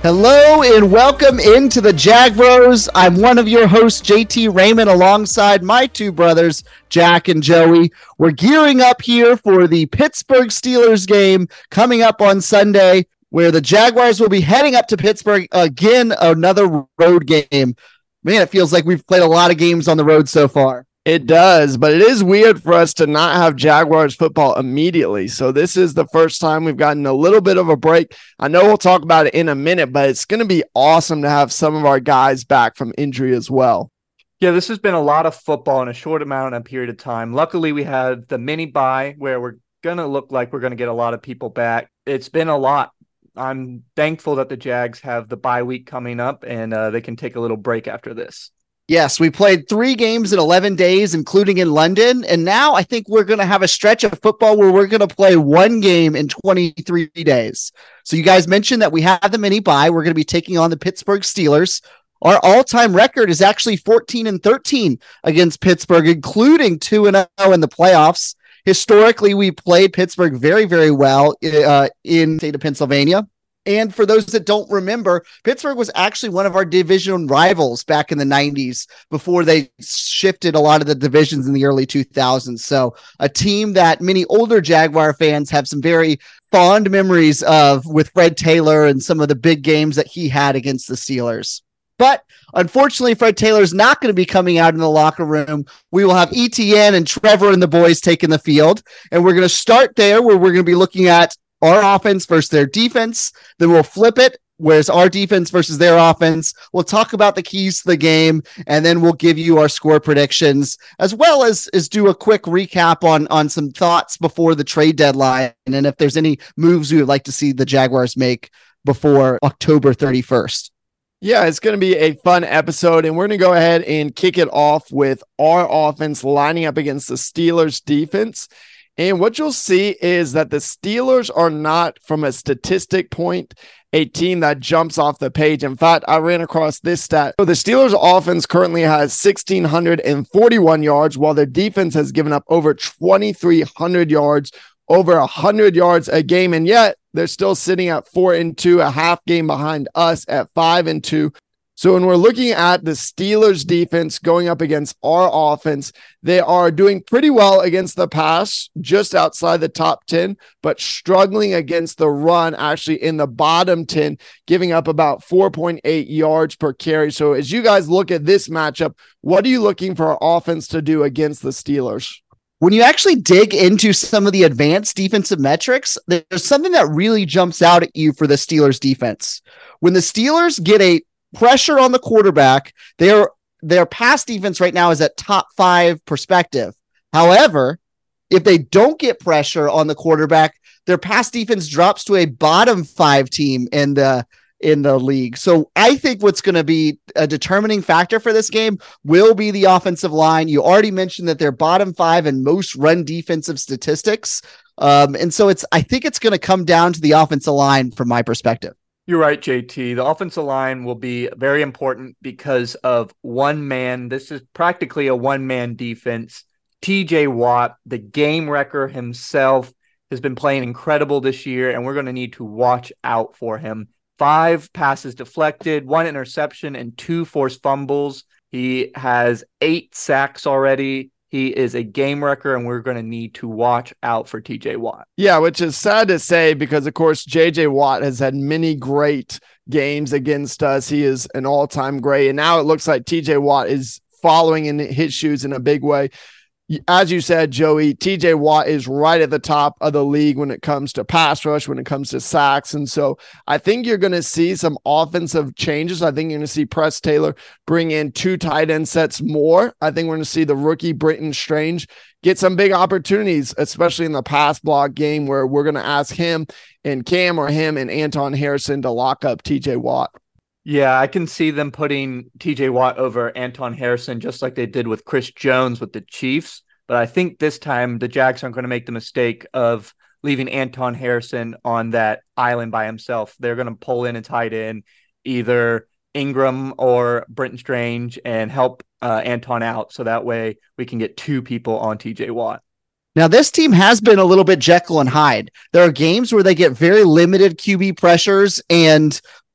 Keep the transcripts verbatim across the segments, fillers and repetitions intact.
Hello and welcome into the Jag Bros. I'm one of your hosts, J T Raymond, alongside my two brothers, Jack and Joey. We're gearing up here for the Pittsburgh Steelers game coming up on Sunday, where the Jaguars will be heading up to Pittsburgh again, another road game. Man, it feels like we've played a lot of games on the road so far. It does, but it is weird for us to not have Jaguars football immediately. So this is the first time we've gotten a little bit of a break. I know we'll talk about it in a minute, but it's going to be awesome to have some of our guys back from injury as well. Yeah, this has been a lot of football in a short amount of period of time. Luckily, we had the mini bye where we're going to look like we're going to get a lot of people back. It's been a lot. I'm thankful that the Jags have the bye week coming up and uh, they can take a little break after this. Yes, we played three games in eleven days, including in London. And now I think we're going to have a stretch of football where we're going to play one game in twenty-three days. So you guys mentioned that we have the mini bye. We're going to be taking on the Pittsburgh Steelers. Our all-time record is actually fourteen and thirteen against Pittsburgh, including two and oh in the playoffs. Historically, we played Pittsburgh very, very well uh, in the state of Pennsylvania. And for those that don't remember, Pittsburgh was actually one of our division rivals back in the nineties before they shifted a lot of the divisions in the early two thousands. So a team that many older Jaguar fans have some very fond memories of with Fred Taylor and some of the big games that he had against the Steelers. But unfortunately, Fred Taylor's not going to be coming out in the locker room. We will have E T N and Trevor and the boys taking the field. And we're going to start there where we're going to be looking at our offense versus their defense. Then we'll flip it. Whereas our defense versus their offense. We'll talk about the keys to the game, and then we'll give you our score predictions, as well as, as do a quick recap on, on some thoughts before the trade deadline. And if there's any moves we would like to see the Jaguars make before October thirty-first. Yeah, it's going to be a fun episode, and we're going to go ahead and kick it off with our offense lining up against the Steelers defense. And what you'll see is that the Steelers are not, from a statistic point, a team that jumps off the page. In fact, I ran across this stat. So the Steelers offense currently has one thousand six hundred forty-one yards, while their defense has given up over twenty-three hundred yards, over one hundred yards a game. And yet they're still sitting at four and two, a half game behind us at five and two. So when we're looking at the Steelers defense going up against our offense, they are doing pretty well against the pass, just outside the top ten, but struggling against the run, actually in the bottom ten, giving up about four point eight yards per carry. So as you guys look at this matchup, what are you looking for our offense to do against the Steelers? When you actually dig into some of the advanced defensive metrics, there's something that really jumps out at you for the Steelers defense. When the Steelers get a pressure on the quarterback, their their pass defense right now is at top five perspective. However, if they don't get pressure on the quarterback, their pass defense drops to a bottom five team in the in the league. So I think what's going to be a determining factor for this game will be the offensive line. You already mentioned that they're bottom five in most run defensive statistics. Um, and so it's I think it's going to come down to the offensive line from my perspective. You're right, J T. The offensive line will be very important because of one man. This is practically a one-man defense. T J Watt, the game wrecker himself, has been playing incredible this year, and we're going to need to watch out for him. Five passes deflected, one interception, and two forced fumbles. He has eight sacks already. He is a game wrecker, and we're going to need to watch out for T J Watt. Yeah, which is sad to say because, of course, J J Watt has had many great games against us. He is an all-time great, and now it looks like T J Watt is following in his shoes in a big way. As you said, Joey, T J Watt is right at the top of the league when it comes to pass rush, when it comes to sacks. And so I think you're going to see some offensive changes. I think you're going to see Press Taylor bring in two tight end sets more. I think we're going to see the rookie Britton Strange get some big opportunities, especially in the pass block game where we're going to ask him and Cam or him and Anton Harrison to lock up T J Watt. Yeah, I can see them putting T J Watt over Anton Harrison just like they did with Chris Jones with the Chiefs. But I think this time the Jags aren't going to make the mistake of leaving Anton Harrison on that island by himself. They're going to pull in a tight end, either Ingram or Britton Strange, and help uh, Anton out. So that way we can get two people on T J Watt. Now, this team has been a little bit Jekyll and Hyde. There are games where they get very limited Q B pressures and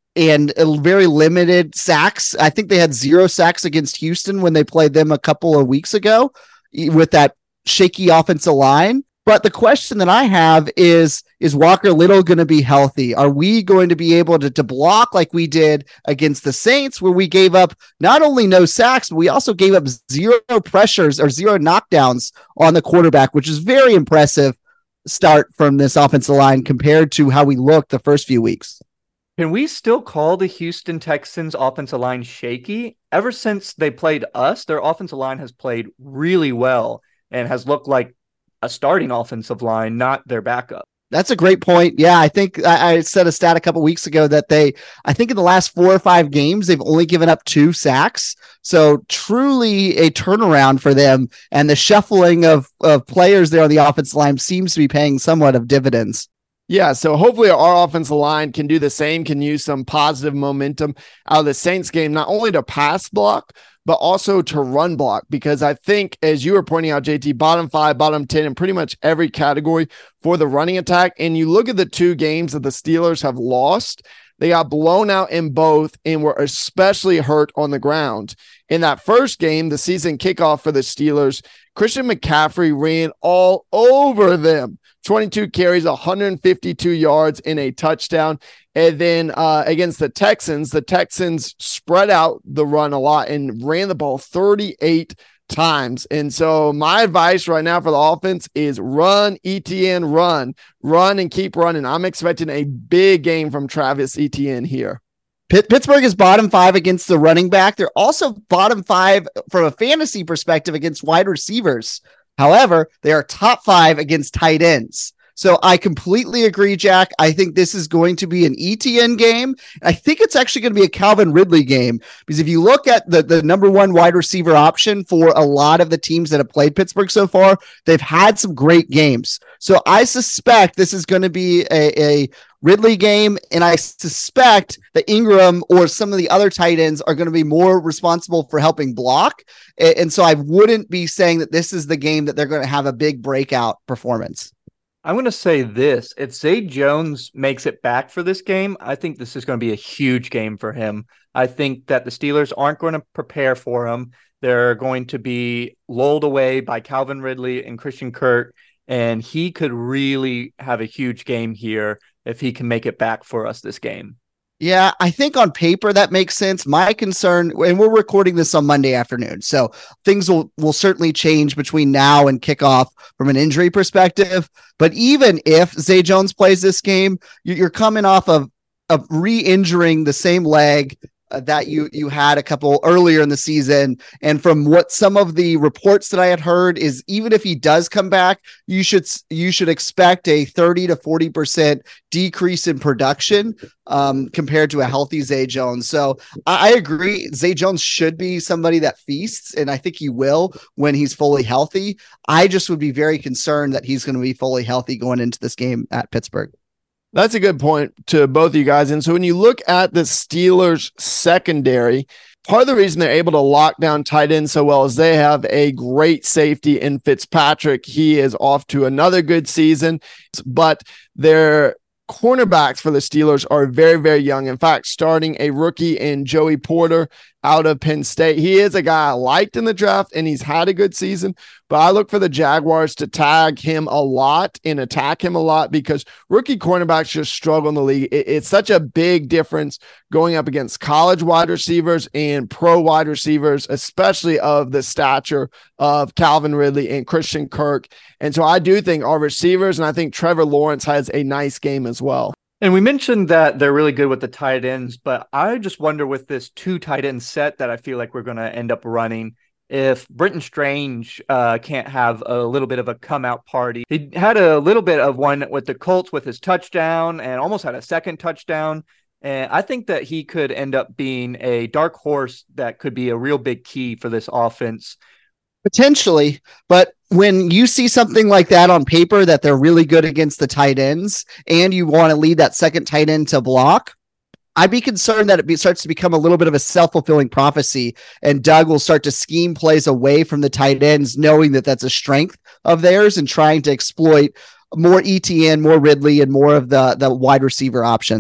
and a very limited sacks. I think they had zero sacks against Houston when they played them a couple of weeks ago with that shaky offensive line. But the question that I have is, is Walker Little going to be healthy? Are we going to be able to, to block like we did against the Saints, where we gave up not only no sacks, but we also gave up zero pressures or zero knockdowns on the quarterback, which is very impressive start from this offensive line compared to how we looked the first few weeks. Can we still call the Houston Texans offensive line shaky? Ever since they played us, their offensive line has played really well and has looked like a starting offensive line, not their backup. That's a great point. Yeah, I think I, I said a stat a couple weeks ago that they, I think in the last four or five games, they've only given up two sacks. So truly a turnaround for them. And the shuffling of, of players there on the offensive line seems to be paying somewhat of dividends. Yeah, so hopefully our offensive line can do the same, can use some positive momentum out of the Saints game, not only to pass block, but also to run block, because I think, as you were pointing out, J T, bottom five, bottom ten in pretty much every category for the running attack. And you look at the two games that the Steelers have lost, they got blown out in both and were especially hurt on the ground. In that first game, the season kickoff for the Steelers, Christian McCaffrey ran all over them. twenty-two carries, one hundred fifty-two yards, and a touchdown. And then uh, against the Texans, the Texans spread out the run a lot and ran the ball thirty-eight times. And so my advice right now for the offense is run, Etienne, run, run and keep running. I'm expecting a big game from Travis Etienne here. Pittsburgh is bottom five against the running back. They're also bottom five from a fantasy perspective against wide receivers. However, they are top five against tight ends. So I completely agree, Jack. I think this is going to be an E T N game. I think it's actually going to be a Calvin Ridley game, because if you look at the, the number one wide receiver option for a lot of the teams that have played Pittsburgh so far, they've had some great games. So I suspect this is going to be a, a Ridley game, and I suspect that Ingram or some of the other tight ends are going to be more responsible for helping block. And so I wouldn't be saying that this is the game that they're going to have a big breakout performance. I'm going to say this. If Zay Jones makes it back for this game, I think this is going to be a huge game for him. I think that the Steelers aren't going to prepare for him. They're going to be lulled away by Calvin Ridley and Christian Kirk, and he could really have a huge game here if he can make it back for us this game. Yeah, I think on paper that makes sense. My concern, and we're recording this on Monday afternoon, so things will, will certainly change between now and kickoff from an injury perspective. But even if Zay Jones plays this game, you're coming off of, of re-injuring the same leg Uh, that you you had a couple earlier in the season. And from what some of the reports that I had heard is, even if he does come back, you should you should expect a thirty to forty percent decrease in production um, compared to a healthy Zay Jones. So I, I agree. Zay Jones should be somebody that feasts, and I think he will when he's fully healthy. I just would be very concerned that he's going to be fully healthy going into this game at Pittsburgh. That's a good point to both of you guys. And so when you look at the Steelers secondary, part of the reason they're able to lock down tight ends so well is they have a great safety in Fitzpatrick. He is off to another good season, but their cornerbacks for the Steelers are very, very young. In fact, starting a rookie in Joey Porter out of Penn State. He is a guy I liked in the draft, and he's had a good season, but I look for the Jaguars to tag him a lot and attack him a lot, because rookie cornerbacks just struggle in the league. It, it's such a big difference going up against college wide receivers and pro wide receivers, especially of the stature of Calvin Ridley and Christian Kirk. And so I do think our receivers, and I think Trevor Lawrence has a nice game as well. And we mentioned that they're really good with the tight ends, but I just wonder with this two tight end set that I feel like we're going to end up running, if Brenton Strange uh, can't have a little bit of a come out party. He had a little bit of one with the Colts with his touchdown and almost had a second touchdown. And I think that he could end up being a dark horse that could be a real big key for this offense. Potentially, but when you see something like that on paper, that they're really good against the tight ends, and you want to lead that second tight end to block, I'd be concerned that it be, starts to become a little bit of a self-fulfilling prophecy, and Doug will start to scheme plays away from the tight ends, knowing that that's a strength of theirs, and trying to exploit more E T N, more Ridley, and more of the, the wide receiver options.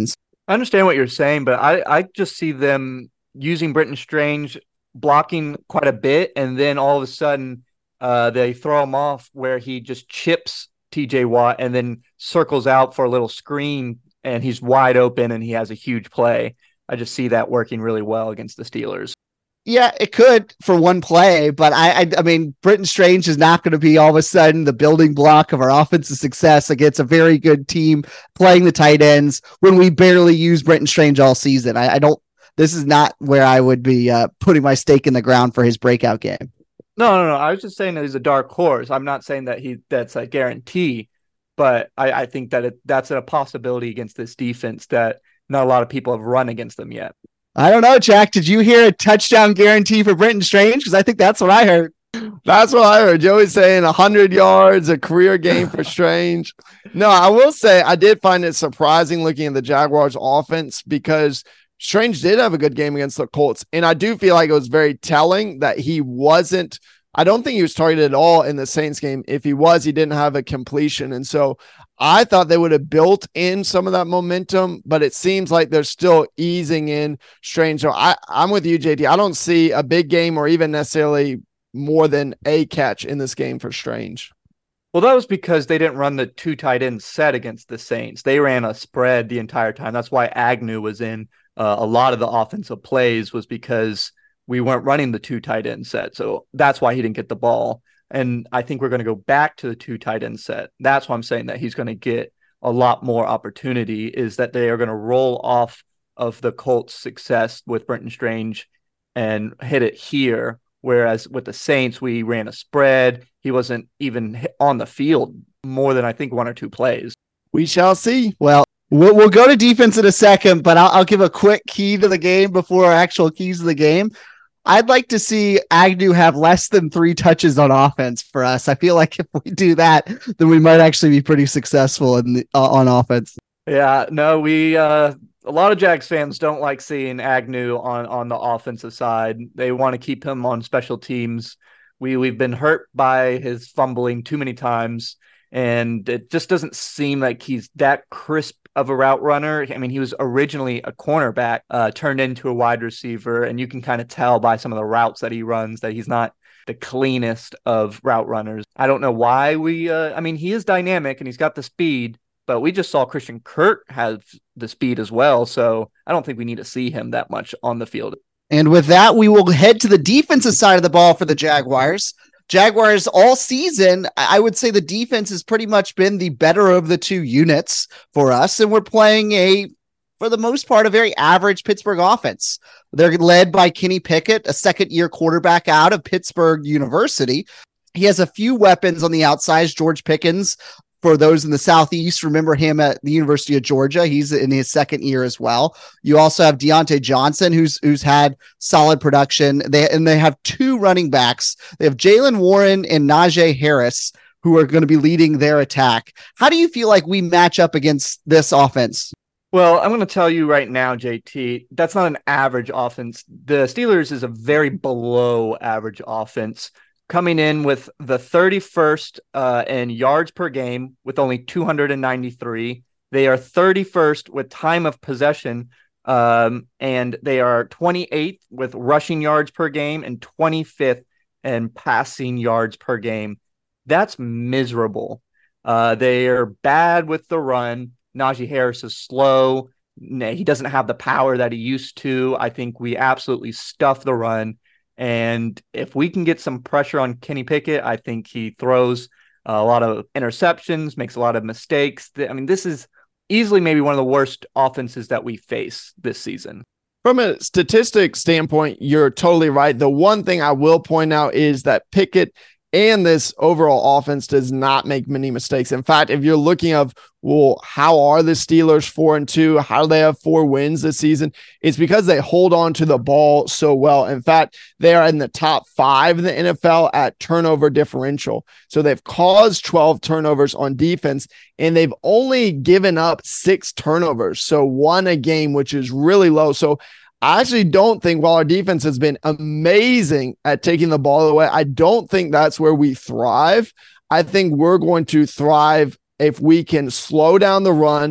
I understand what you're saying, but I, I just see them using Britton Strange blocking quite a bit, and then all of a sudden uh, they throw him off where he just chips T J Watt and then circles out for a little screen, and he's wide open and he has a huge play. I just see that working really well against the Steelers. Yeah, it could for one play, but I, I, I mean, Britton Strange is not going to be all of a sudden the building block of our offensive success against a very good team playing the tight ends when we barely use Britton Strange all season. I, I don't. This is not where I would be uh, putting my stake in the ground for his breakout game. No, no, no. I was just saying that he's a dark horse. I'm not saying that he that's a guarantee, but I, I think that it, that's a possibility against this defense that not a lot of people have run against them yet. I don't know, Jack. Did you hear a touchdown guarantee for Britton Strange? Because I think that's what I heard. That's what I heard. Joey's saying one hundred yards, a career game for Strange. No, I will say I did find it surprising looking at the Jaguars offense because Strange did have a good game against the Colts. And I do feel like it was very telling that he wasn't, I don't think he was targeted at all in the Saints game. If he was, he didn't have a completion. And so I thought they would have built in some of that momentum, but it seems like they're still easing in Strange. So I, I'm with you, J T. I don't see a big game or even necessarily more than a catch in this game for Strange. Well, that was because they didn't run the two tight end set against the Saints. They ran a spread the entire time. That's why Agnew was in uh, a lot of the offensive plays, was because we weren't running the two tight end set. So that's why he didn't get the ball. And I think we're going to go back to the two tight end set. That's why I'm saying that he's going to get a lot more opportunity, is that they are going to roll off of the Colts' success with Britton Strange and hit it here. Whereas with the Saints, we ran a spread. He wasn't even on the field more than I think one or two plays. We shall see. Well, we'll, we'll go to defense in a second, but I'll, I'll give a quick key to the game before our actual keys to the game. I'd like to see Agnew have less than three touches on offense for us. I feel like if we do that, then we might actually be pretty successful in the, uh, on offense. Yeah, no, we uh, a lot of Jags fans don't like seeing Agnew on, on the offensive side. They want to keep him on special teams. We we've been hurt by his fumbling too many times, and it just doesn't seem like he's that crisp of a route runner. I mean, he was originally a cornerback, uh, turned into a wide receiver, and you can kind of tell by some of the routes that he runs that he's not the cleanest of route runners. I don't know why we, uh, I mean, he is dynamic and he's got the speed, but we just saw Christian Kirk have the speed as well. So I don't think we need to see him that much on the field. And with that, we will head to the defensive side of the ball for the Jaguars. Jaguars all season, I would say the defense has pretty much been the better of the two units for us. And we're playing a, for the most part, a very average Pittsburgh offense. They're led by Kenny Pickett, a second year quarterback out of Pittsburgh University. He has a few weapons on the outside. George Pickens, for those in the Southeast, remember him at the University of Georgia. He's in his second year as well. You also have Deontay Johnson, who's who's had solid production. They and they have two running backs. They have Jaylen Warren and Najee Harris, who are going to be leading their attack. How do you feel like we match up against this offense? Well, I'm going to tell you right now, J T, that's not an average offense. The Steelers is a very below average offense, coming in with the thirty-first uh, in yards per game with only two hundred ninety-three. They are thirty-first with time of possession, um, and they are twenty-eighth with rushing yards per game and twenty-fifth in passing yards per game. That's miserable. Uh, they are bad with the run. Najee Harris is slow. He doesn't have the power that he used to. I think we absolutely stuff the run. And if we can get some pressure on Kenny Pickett, I think he throws a lot of interceptions, makes a lot of mistakes. I mean, this is easily maybe one of the worst offenses that we face this season. From a statistic standpoint, you're totally right. The one thing I will point out is that Pickett and this overall offense does not make many mistakes. In fact, if you're looking of, well, how are the Steelers four and two? How do they have four wins this season? It's because they hold on to the ball so well. In fact, they are in the top five in the N F L at turnover differential. So they've caused twelve turnovers on defense, and they've only given up six turnovers. So one a game, which is really low. So I actually don't think, while our defense has been amazing at taking the ball away, I don't think that's where we thrive. I think we're going to thrive if we can slow down the run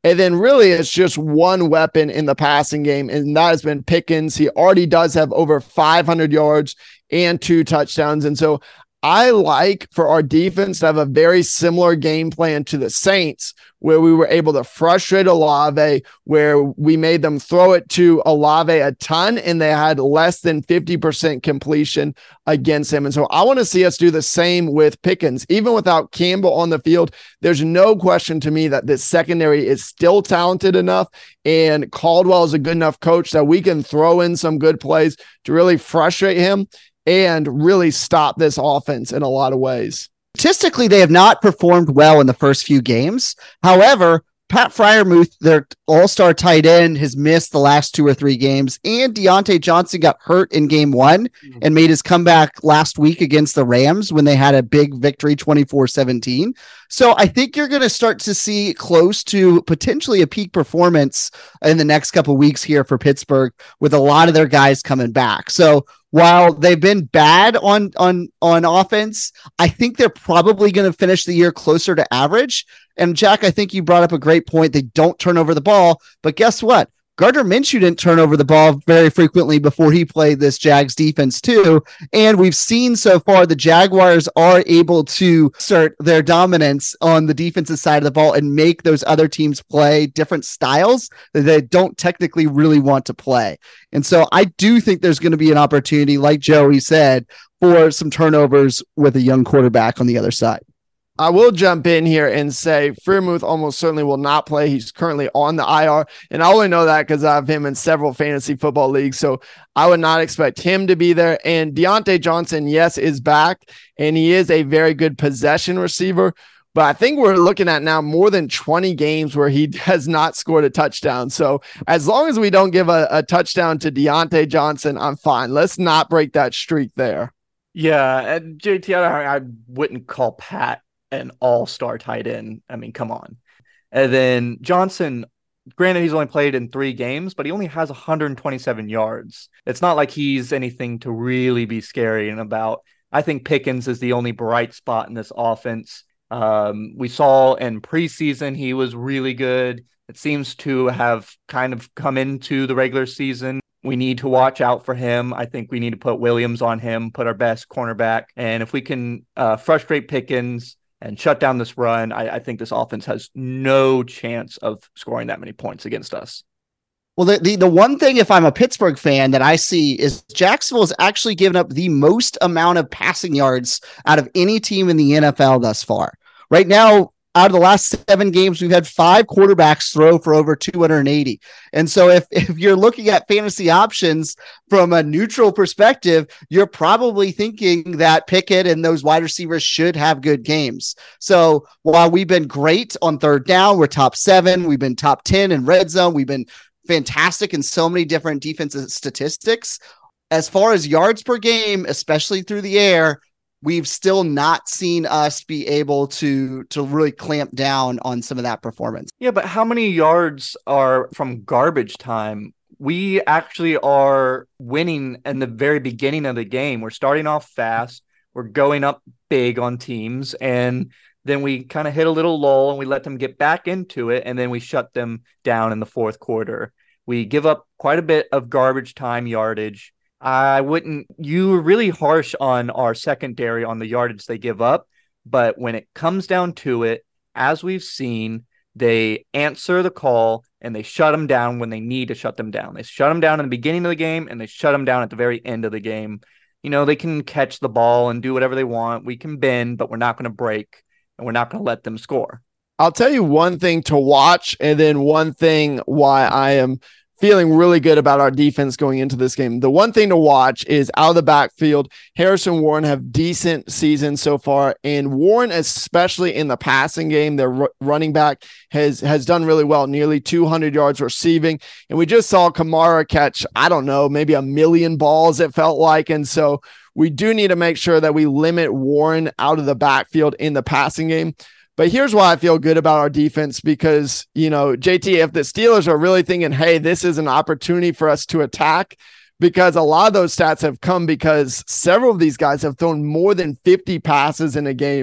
And then really it's just one weapon in the passing game, and that has been Pickens. He already does have over five hundred yards and two touchdowns. And so I like for our defense to have a very similar game plan to the Saints, where we were able to frustrate Olave, where we made them throw it to Olave a ton, and they had less than fifty percent completion against him. And so I want to see us do the same with Pickens. Even without Campbell on the field, there's no question to me that this secondary is still talented enough, and Caldwell is a good enough coach that we can throw in some good plays to really frustrate him and really stop this offense in a lot of ways. Statistically, they have not performed well in the first few games. However, Pat Freiermuth, their all-star tight end, has missed the last two or three games, and Deontay Johnson got hurt in game one and made his comeback last week against the Rams when they had a big victory, twenty-four seventeen. So I think you're going to start to see close to potentially a peak performance in the next couple of weeks here for Pittsburgh, with a lot of their guys coming back. So while they've been bad on, on, on offense, I think they're probably going to finish the year closer to average. And Jack, I think you brought up a great point. They don't turn over the ball, but guess what? Gardner Minshew didn't turn over the ball very frequently before he played this Jags defense too. And we've seen so far the Jaguars are able to assert their dominance on the defensive side of the ball and make those other teams play different styles that they don't technically really want to play. And so I do think there's going to be an opportunity, like Joey said, for some turnovers with a young quarterback on the other side. I will jump in here and say Freiermuth almost certainly will not play. He's currently on the I R, and I only know that because I have him in several fantasy football leagues, so I would not expect him to be there. And Deontay Johnson, yes, is back, and he is a very good possession receiver, but I think we're looking at now more than twenty games where he has not scored a touchdown. So as long as we don't give a, a touchdown to Deontay Johnson, I'm fine. Let's not break that streak there. Yeah, and J T, I, I wouldn't call Pat an all-star tight end. I mean, come on. And then Johnson, granted, he's only played in three games, but he only has one hundred twenty-seven yards. It's not like he's anything to really be scary and about. I think Pickens is the only bright spot in this offense. Um, we saw in preseason he was really good. It seems to have kind of come into the regular season. We need to watch out for him. I think we need to put Williams on him, put our best cornerback. And if we can uh, frustrate Pickens and shut down this run, I, I think this offense has no chance of scoring that many points against us. Well, the, the the one thing, if I'm a Pittsburgh fan, that I see is Jacksonville has actually given up the most amount of passing yards out of any team in the N F L thus far. Right now, out of the last seven games, we've had five quarterbacks throw for over two hundred eighty. And so if, if you're looking at fantasy options from a neutral perspective, you're probably thinking that Pickett and those wide receivers should have good games. So while we've been great on third down, we're top seven, we've been top ten in red zone, we've been fantastic in so many different defensive statistics. As far as yards per game, especially through the air, we've still not seen us be able to to really clamp down on some of that performance. Yeah, but how many yards are from garbage time? We actually are winning in the very beginning of the game. We're starting off fast. We're going up big on teams, and then we kind of hit a little lull and we let them get back into it, and then we shut them down in the fourth quarter. We give up quite a bit of garbage time yardage. I wouldn't, you were really harsh on our secondary on the yardage they give up, but when it comes down to it, as we've seen, they answer the call and they shut them down when they need to shut them down. They shut them down in the beginning of the game and they shut them down at the very end of the game. You know, they can catch the ball and do whatever they want. We can bend, but we're not going to break and we're not going to let them score. I'll tell you one thing to watch, and then one thing why I am feeling really good about our defense going into this game. The one thing to watch is out of the backfield, Harrison, Warren have decent seasons so far, and Warren, especially in the passing game, their r- running back has has done really well, nearly two hundred yards receiving. And we just saw Kamara catch, I don't know, maybe a million balls, it felt like. And so we do need to make sure that we limit Warren out of the backfield in the passing game. But here's why I feel good about our defense, because, you know, J T, if the Steelers are really thinking, hey, this is an opportunity for us to attack, because a lot of those stats have come because several of these guys have thrown more than fifty passes in a game.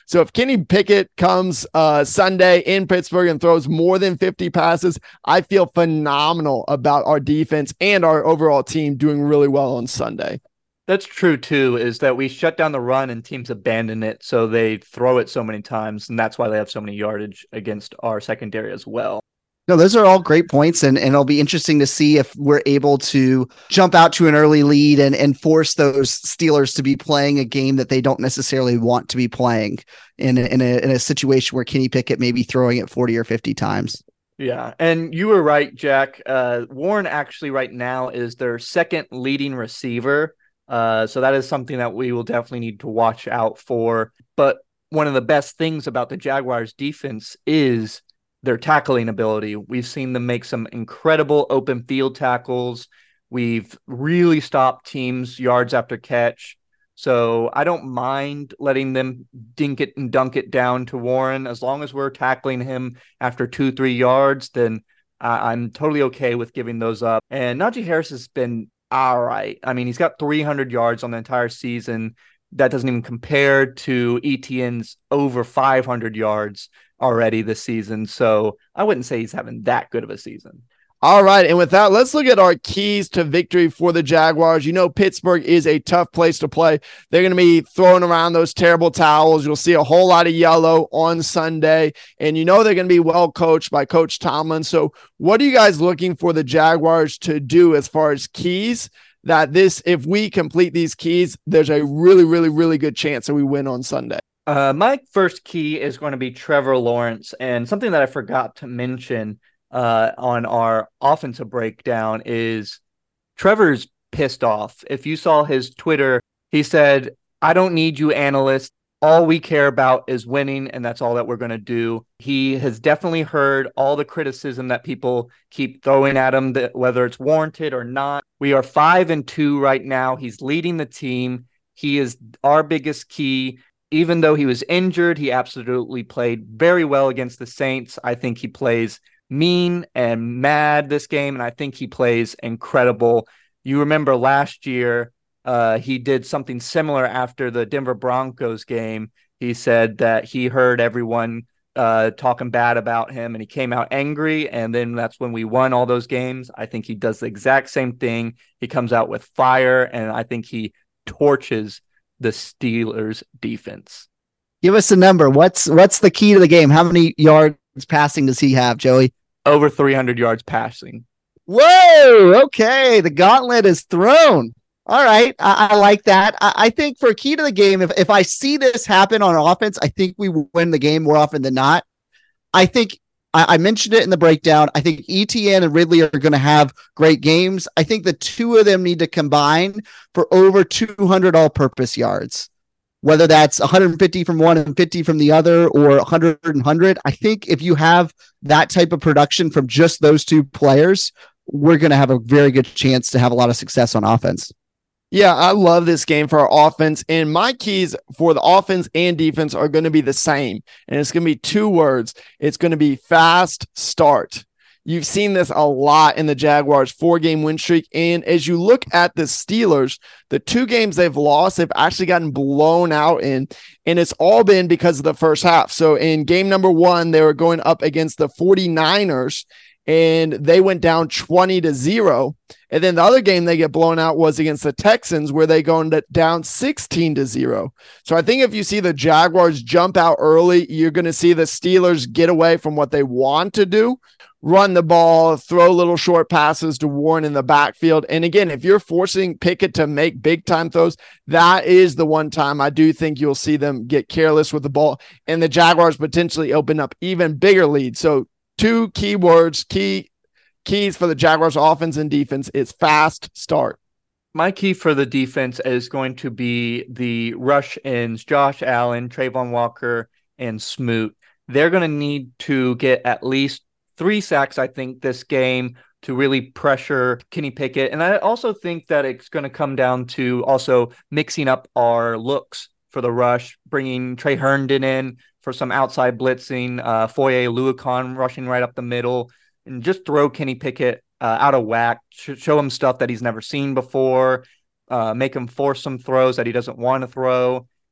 So if Kenny Pickett comes uh, Sunday in Pittsburgh and throws more than fifty passes, I feel phenomenal about our defense and our overall team doing really well on Sunday. That's true, too, is that we shut down the run and teams abandon it. So they throw it so many times, and that's why they have so many yardage against our secondary as well. No, those are all great points, and, and it'll be interesting to see if we're able to jump out to an early lead and, and force those Steelers to be playing a game that they don't necessarily want to be playing in a, in a, in a situation where Kenny Pickett may be throwing it forty or fifty times. Yeah, and you were right, Jack. Uh, Warren actually right now is their second leading receiver. Uh, so that is something that we will definitely need to watch out for. But one of the best things about the Jaguars defense is their tackling ability. We've seen them make some incredible open field tackles. We've really stopped teams yards after catch. So I don't mind letting them dink it and dunk it down to Warren. As long as we're tackling him after two, three yards, then I- I'm totally okay with giving those up. And Najee Harris has been all right. I mean, he's got three hundred yards on the entire season. That doesn't even compare to E T N's over five hundred yards already this season. So I wouldn't say he's having that good of a season. All right. And with that, let's look at our keys to victory for the Jaguars. You know, Pittsburgh is a tough place to play. They're going to be throwing around those terrible towels. You'll see a whole lot of yellow on Sunday. And you know they're going to be well coached by Coach Tomlin. So what are you guys looking for the Jaguars to do as far as keys? That this, if we complete these keys, there's a really, really, really good chance that we win on Sunday. Uh, my first key is going to be Trevor Lawrence. And something that I forgot to mention uh, on our offensive breakdown is Trevor's pissed off. If you saw his Twitter, he said, I don't need you analysts. All we care about is winning, and that's all that we're going to do. He has definitely heard all the criticism that people keep throwing at him, that whether it's warranted or not. We are five and two right now. He's leading the team. He is our biggest key. Even though he was injured, he absolutely played very well against the Saints. I think he plays mean and mad this game, and I think he plays incredible. You remember last year, uh, he did something similar after the Denver Broncos game. He said that he heard everyone uh, talking bad about him, and he came out angry, and then that's when we won all those games. I think he does the exact same thing. He comes out with fire, and I think he torches the Steelers defense. Give us a number. What's what's the key to the game? How many yards passing does he have, Joey? Over three hundred yards passing. Whoa. Okay. The gauntlet is thrown. All right. I, I like that. I, I think for a key to the game, if, if I see this happen on offense, I think we win the game more often than not. I think I, I mentioned it in the breakdown. I think E T N and Ridley are going to have great games. I think the two of them need to combine for over two hundred all-purpose yards, whether that's one hundred fifty from one and fifty from the other or one hundred and one hundred. I think if you have that type of production from just those two players, we're going to have a very good chance to have a lot of success on offense. Yeah, I love this game for our offense, and my keys for the offense and defense are going to be the same, and it's going to be two words. It's going to be fast start. You've seen this a lot in the Jaguars' four-game win streak, and as you look at the Steelers, the two games they've lost, they've actually gotten blown out in, and it's all been because of the first half. So in game number one, they were going up against the 49ers, and they went down twenty to zero. And then the other game they get blown out was against the Texans, where they go down sixteen to zero. So I think if you see the Jaguars jump out early, you're going to see the Steelers get away from what they want to do, run the ball, throw little short passes to Warren in the backfield. And again, if you're forcing Pickett to make big time throws, that is the one time I do think you'll see them get careless with the ball and the Jaguars potentially open up even bigger leads. So two key words, key keys for the Jaguars offense and defense is fast start. My key for the defense is going to be the rush ends, Josh Allen, Trayvon Walker, and Smoot. They're going to need to get at least three sacks, I think, this game to really pressure Kenny Pickett. And I also think that it's going to come down to also mixing up our looks for the rush, bringing Trey Herndon in for some outside blitzing, uh, Foye Oluokun rushing right up the middle, and just throw Kenny Pickett uh, out of whack, sh- show him stuff that he's never seen before, uh, make him force some throws that he doesn't want to throw.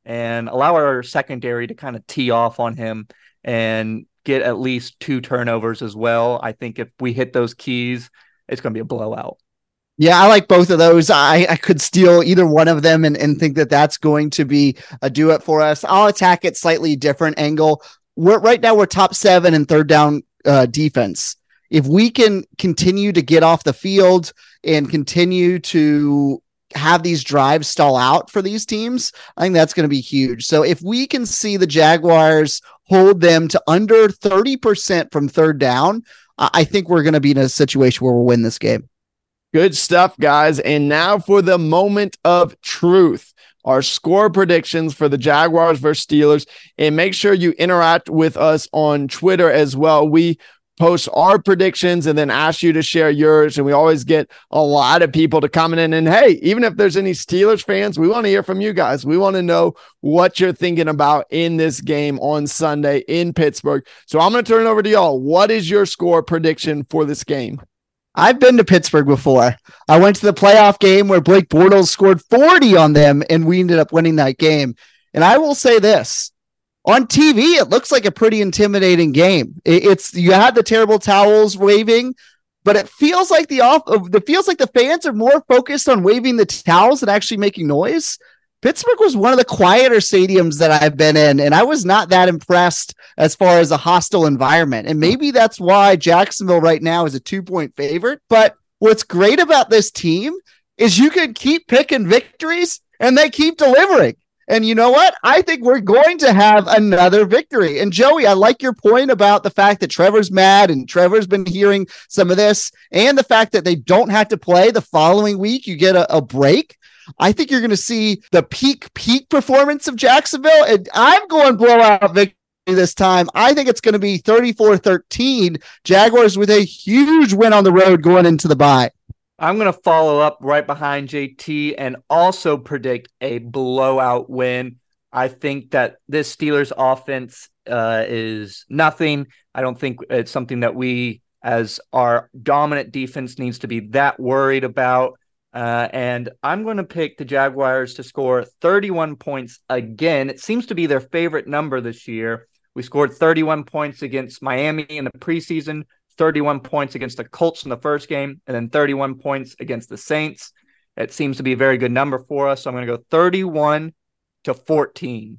and allow our secondary to kind of tee off on him and get at least two turnovers as well. I think if we hit those keys, it's going to be a blowout. Yeah, I like both of those. I, I could steal either one of them and, and think that that's going to be a do it for us. I'll attack it slightly different angle. We're right now we're top seven in third down uh, defense. If we can continue to get off the field and continue to have these drives stall out for these teams, I think that's going to be huge. So if we can see the Jaguars hold them to under thirty percent from third down, I think we're going to be in a situation where we'll win this game. Good stuff, guys. And now for the moment of truth, our score predictions for the Jaguars versus Steelers. And make sure you interact with us on Twitter as well. We post our predictions and then ask you to share yours. And we always get a lot of people to comment in. And hey, even if there's any Steelers fans, we want to hear from you guys. We want to know what you're thinking about in this game on Sunday in Pittsburgh. So I'm going to turn it over to y'all. What is your score prediction for this game? I've been to Pittsburgh before. I went to the playoff game where Blake Bortles scored forty on them, and we ended up winning that game. And I will say this. On T V, it looks like a pretty intimidating game. It's you had the terrible towels waving, but it feels like the off it feels like the fans are more focused on waving the towels than actually making noise. Pittsburgh was one of the quieter stadiums that I've been in, and I was not that impressed as far as a hostile environment. And maybe that's why Jacksonville right now is a two-point favorite. But what's great about this team is you can keep picking victories, and they keep delivering. And you know what? I think we're going to have another victory. And Joey, I like your point about the fact that Trevor's mad and Trevor's been hearing some of this, and the fact that they don't have to play the following week. You get a, a break. I think you're going to see the peak, peak performance of Jacksonville. And I'm going blowout victory this time. I think it's going to be thirty-four thirteen. Jaguars with a huge win on the road going into the bye. I'm going to follow up right behind J T and also predict a blowout win. I think that this Steelers offense uh, is nothing. I don't think it's something that we, as our dominant defense, needs to be that worried about. Uh, and I'm going to pick the Jaguars to score thirty-one points again. It seems to be their favorite number this year. We scored thirty-one points against Miami in the preseason, thirty-one points against the Colts in the first game, and then thirty-one points against the Saints. It seems to be a very good number for us. So I'm going to go thirty-one to fourteen.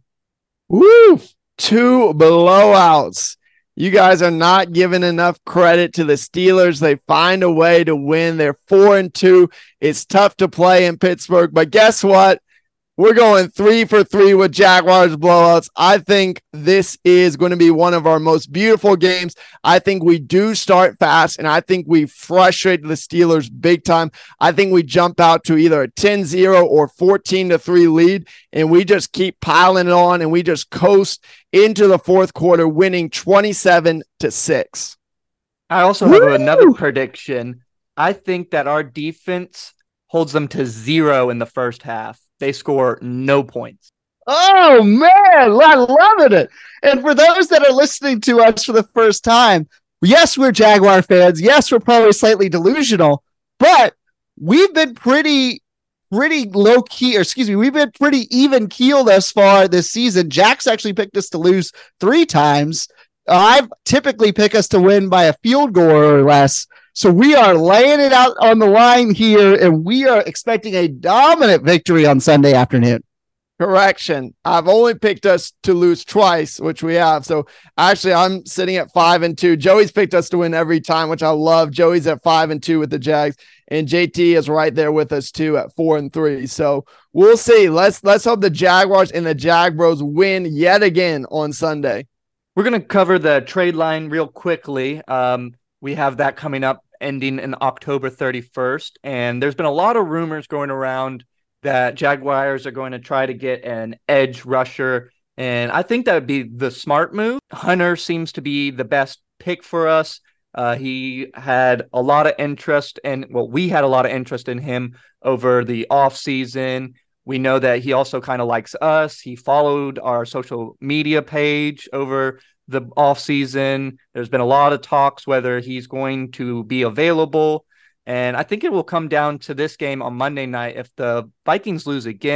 Woo! Two blowouts. You guys are not giving enough credit to the Steelers. They find a way to win. They're four and two. It's tough to play in Pittsburgh, but guess what? We're going three for three with Jaguars blowouts. I think this is going to be one of our most beautiful games. I think we do start fast, and I think we frustrate the Steelers big time. I think we jump out to either a ten zero or fourteen to three lead, and we just keep piling it on, and we just coast into the fourth quarter, winning twenty-seven to six. I also have Woo! another prediction. I think that our defense holds them to zero in the first half. They score no points. Oh, man, I'm loving it. And for those that are listening to us for the first time, yes, we're Jaguar fans. Yes, we're probably slightly delusional, but we've been pretty, pretty low key, or excuse me, we've been pretty even keel thus far this season. Jack's actually picked us to lose three times. I've typically picked us to win by a field goal or less. So we are laying it out on the line here, and we are expecting a dominant victory on Sunday afternoon. Correction. I've only picked us to lose twice, which we have. So actually, I'm sitting at five and two. Joey's picked us to win every time, which I love. Joey's at five and two with the Jags, and J T is right there with us too at four and three. So we'll see. Let's let's hope the Jaguars and the Jag Bros win yet again on Sunday. We're going to cover the trade line real quickly. Um, we have that coming up, ending in October thirty-first. And there's been a lot of rumors going around that Jaguars are going to try to get an edge rusher. And I think that would be the smart move. Hunter seems to be the best pick for us. Uh, he had a lot of interest in, well, we had a lot of interest in him over the offseason. We know that he also kind of likes us. He followed our social media page over the offseason. There's been a lot of talks whether he's going to be available. And I think it will come down to this game on Monday night. If the Vikings lose again,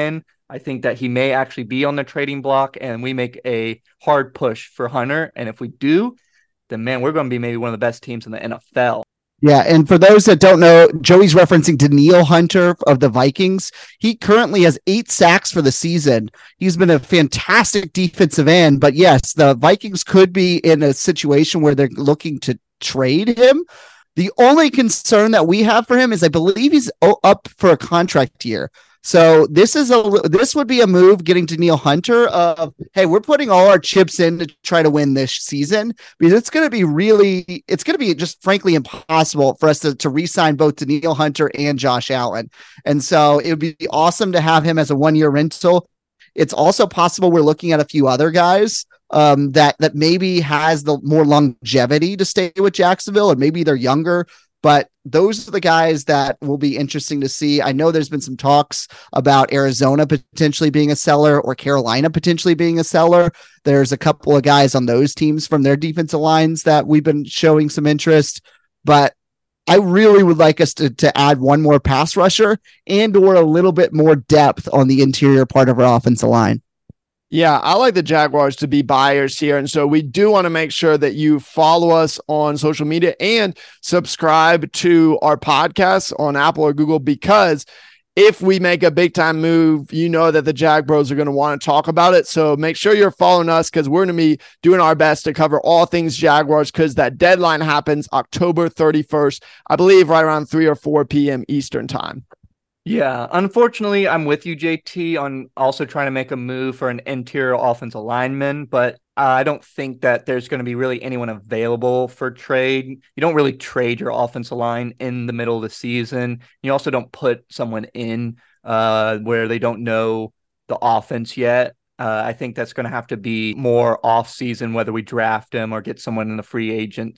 I think that he may actually be on the trading block, and we make a hard push for Hunter. And if we do, then, man, we're going to be maybe one of the best teams in the N F L. Yeah, and for those that don't know, Joey's referencing Danielle Hunter of the Vikings. He currently has eight sacks for the season. He's been a fantastic defensive end, but yes, the Vikings could be in a situation where they're looking to trade him. The only concern that we have for him is I believe he's up for a contract year. So this is a this would be a move getting to Danielle Hunter of, hey, we're putting all our chips in to try to win this season, because it's going to be really it's going to be just frankly impossible for us to, to re-sign both Danielle Hunter and Josh Allen. And so it would be awesome to have him as a one-year rental. It's also possible we're looking at a few other guys um, that that maybe has the more longevity to stay with Jacksonville, and maybe they're younger. But those are the guys that will be interesting to see. I know there's been some talks about Arizona potentially being a seller or Carolina potentially being a seller. There's a couple of guys on those teams from their defensive lines that we've been showing some interest. But I really would like us to, to add one more pass rusher and or a little bit more depth on the interior part of our offensive line. Yeah, I like the Jaguars to be buyers here. And so we do want to make sure that you follow us on social media and subscribe to our podcast on Apple or Google, because if we make a big time move, you know that the Jag Bros are going to want to talk about it. So make sure you're following us, because we're going to be doing our best to cover all things Jaguars, because that deadline happens October thirty-first, I believe right around three or four p.m. Eastern time. Yeah, unfortunately, I'm with you, J T, on also trying to make a move for an interior offensive lineman, but uh, I don't think that there's going to be really anyone available for trade. You don't really trade your offensive line in the middle of the season. You also don't put someone in uh, where they don't know the offense yet. Uh, I think that's going to have to be more off-season, whether we draft him or get someone in the free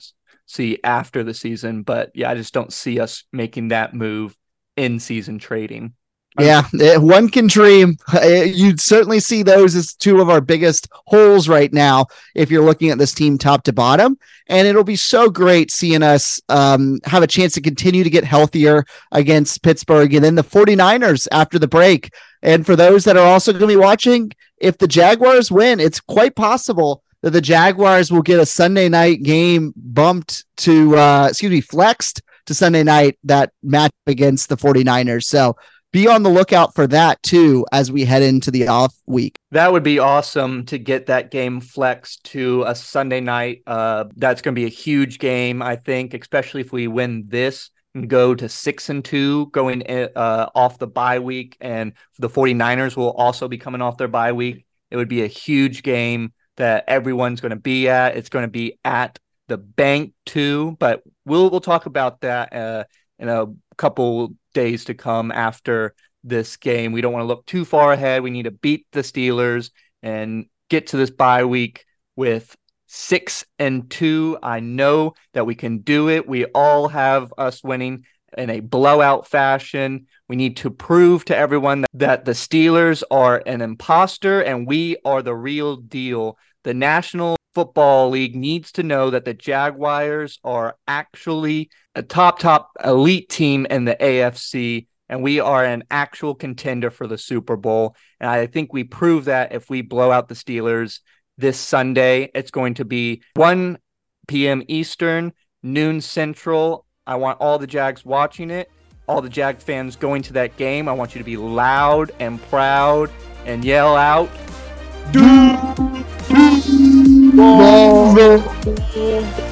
agency after the season. But yeah, I just don't see us making that move in season trading. Yeah, one can dream. You'd certainly see those as two of our biggest holes right now if you're looking at this team top to bottom. And it'll be so great seeing us um, have a chance to continue to get healthier against Pittsburgh and then the 49ers after the break. And for those that are also going to be watching, if the Jaguars win, it's quite possible that the Jaguars will get a Sunday night game bumped to, uh, excuse me, flexed to Sunday night, that match against the 49ers. So be on the lookout for that too as we head into the off week. That would be awesome to get that game flexed to a Sunday night. Uh, that's going to be a huge game, I think, especially if we win this and go to six and two going uh, off the bye week. And the 49ers will also be coming off their bye week. It would be a huge game that everyone's going to be at. It's going to be at the bank too, but we'll we'll talk about that uh, in a couple days to come after this game. We don't want to look too far ahead. We need to beat the Steelers and get to this bye week with six and two. I know that we can do it. We all have us winning in a blowout fashion. We need to prove to everyone that, that the Steelers are an imposter and we are the real deal. The National Football League needs to know that the Jaguars are actually a top, top elite team in the A F C, and we are an actual contender for the Super Bowl. And I think we prove that if we blow out the Steelers this Sunday. It's going to be one p.m. Eastern, noon Central. I want all the Jags watching it, all the Jag fans going to that game. I want you to be loud and proud and yell out, "Do, do, do, do."